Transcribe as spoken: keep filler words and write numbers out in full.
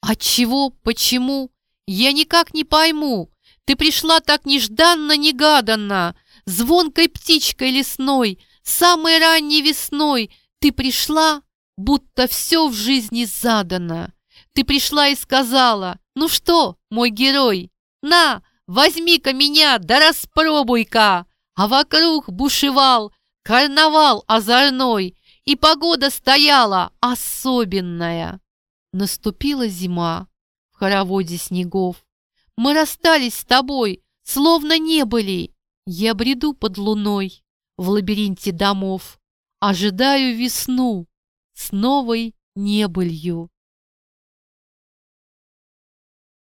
Отчего, почему? Я никак не пойму. Ты пришла так нежданно-негаданно, звонкой птичкой лесной, самой ранней весной. Ты пришла, будто все в жизни задано. Ты пришла и сказала: ну что, мой герой, на, возьми-ка меня, да распробуй-ка. А вокруг бушевал карнавал озорной, и погода стояла особенная. Наступила зима в хороводе снегов. Мы расстались с тобой, словно не были. Я бреду под луной в лабиринте домов, ожидаю весну с новой небылью.